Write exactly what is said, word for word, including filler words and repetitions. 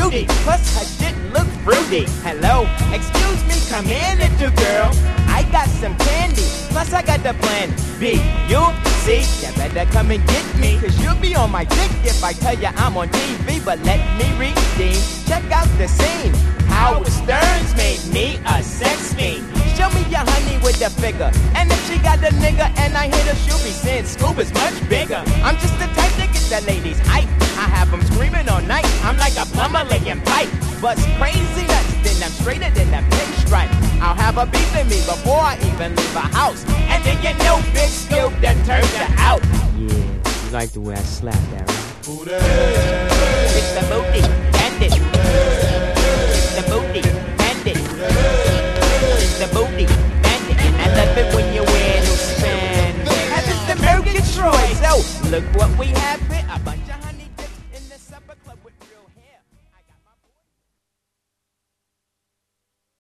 cutie. Plus her shit look fruity. Hello, excuse me, come in, little girl. I got some candy, plus I got the plan B. You see, you better come and get me, cause you'll be on my dick if I tell you I'm on T V. But let me redeem, check out the scene. Howard Stern's made me a sex fiend. Show me your honey with the figure, and if she got the nigga and I hit her, she'll be saying Scuba's much bigger. I'm just the type to get the ladies hype. I have them screaming all night, I'm like a plumber laying pipe. Bust crazy nuts, then I'm straighter than a pinstripe. I'll have her beefing me before I even leave a house, and then you know Big Scoop that turns her out. Yeah, you like the way I slap that, right? Who that? It's the booty, and it. It's the booty, and it. It's the booty, and it. And I love it when you wear no span. And it's the American Troy, so look what we have